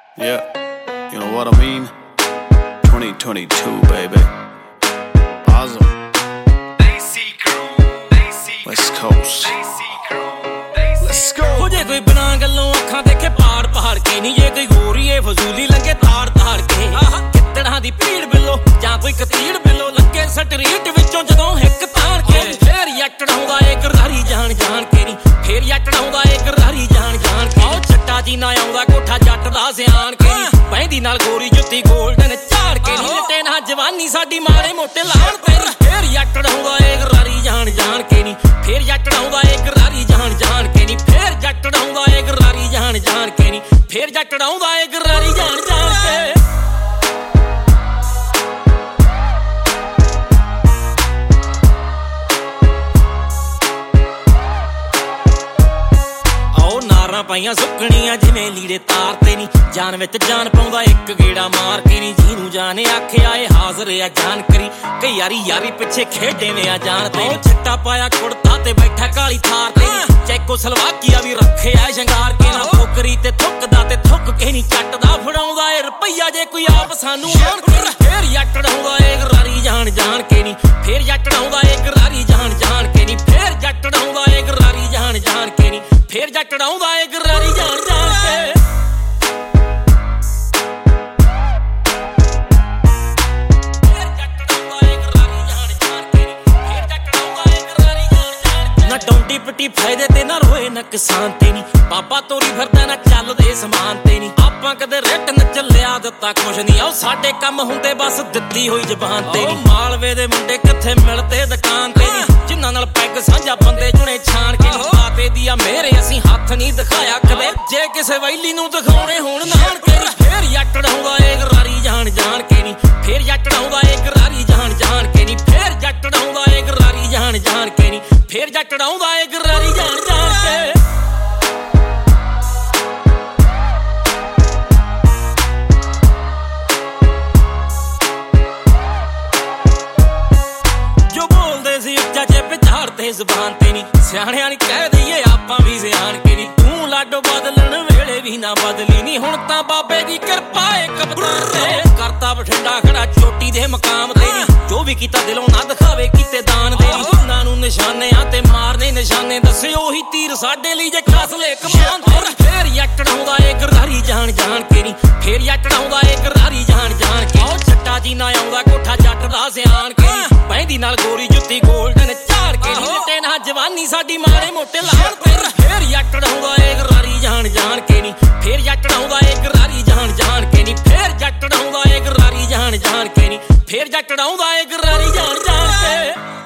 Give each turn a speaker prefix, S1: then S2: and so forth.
S1: Yeah, you know what I mean? 2022, baby. Awesome. West Coast. Let's go.
S2: हो जे कोई बिना गल्लों अखां देखे पहाड़ पहाड़ के नहीं, जे कोई गोरीए फजूली लंगे ताड़ ताड़ के कितड़ा दी भीड़ बिलो जां कोई कतीड़ बिलो लंगे स्ट्रीट विचों जदों हिक ताड़ के फेर यटड़ाउंदा ए गरदारी जान जान के नी, फेर यटड़ाउंदा ए गरदारी जान जान के ओ छट्टा जी ना आउंदा कोठा जट दा सियाण के नी, बैंदी नाल गोरी जुत्ती गोल्डन झाड़ के नी, लटे ना जवानी साडी मारे मोटे लाण ते नी, फेर यटड़ाउंदा ए गरदारी जान जान के नी, फेर यटड़ाउंदा ए गरदारी जान जान के नी, फेर जटड़ाउंदा ए गरारी जान जान के नी, फेर जटड़ाउंदा ए गरारी जान जान के। नारां पाइयां सुकणियां जिवें लीड़े तार ते नी, जान विच जान पाउंदा एक गेड़ा मार के नी, जीनू जाने आखिया ए हाज़र आ जान करी, कई यारी यारी पिछे खेडे में आ जान ते ओ छट्टा पाया कुड़ता ते बैठा काली थार ते नी, चैको सलवाकिया भी रखे आ शंगार के ना, फुकरी ते थुकदा ते थुक के नी चटदा फड़ाउंदा ए रुपया जे कोई आप सानू आण के, फेर यटड़ाउंदा ए गरारी जान जान के नी, फेर यटड़ाउंदा ए गरारी जान जान के नी, फेर जटड़ाउंदा ए गरारी जान जान के नी, फेर जटड़ाउंदा ए गरारी जान जान के। ना टोंटी पट्टी फायदे ते ना रोए नुकसान ते नी, बाबा तोरी फिरदा ना चलदे समान ते नी, आपां कदे रिट न चलिया दित्ता कुछ नी, ओ साडे कम हुंदे बस दित्ती होई जबान ते नी, मालवे दे मुंडे किथे मिलदे दुकान ते नी, जिन्हां नाल पैग सांझा बंदे जुने छाण के नी, बाते दिया मेरे असीं हत्थ नहीं दिखाया कदे, जे किसे वैली नूं दिखाउणे होण नाण के नी, फेर यटड़ाउंदा ए गरारी जान जान के नी, फेर यटड़ाउंदा ए गरारी जान जान के नी, फेर जटड़ाउंदा ए गरारी जान जान के नी, फेर जटड़ाउंदा ए गरारी जान जान के। जो बोलदे सी उच्चा चेप झाड़ते ज़बान ते नी, सियाणियां नी कह दईए आपां भी सियाण के नी, तूं लाडो बदलण वेले भी ना बदली नी, हुण तां बाबे दी किरपा ए कबूतर ते करता बठिंडा खड़ा चोटी दे मकाम ते नी, जो भी कीता दिलों ना दिखावे कीते दान दे नी, उन्हां नूं निशाने आ ते मारने निशाने दस्से ओही तीर साडे लई जे कासले कमान ते, फेर यटड़ाउंदा ए गरदारी जान जान के नी, फेर यटड़ाउंदा ए गरदारी जान जान के, ओ छट्टा जी ना आउंदा कोठा जट दा सियाण के नी, बैंदी नाल गोरी जुत्ती गोल्डन झाड़ के नी, लटे ना जवानी साडी मारे मोटे लाण ते नी, फेर यटड़ाउंदा ए गरारी जान जान के नी, फेर यटड़ाउंदा ए गरारी जान जान के नी, फेर जटड़ाउंदा ए गरारी जान जान के नी, फेर जटड़ाउंदा ए गरारी जान जान के।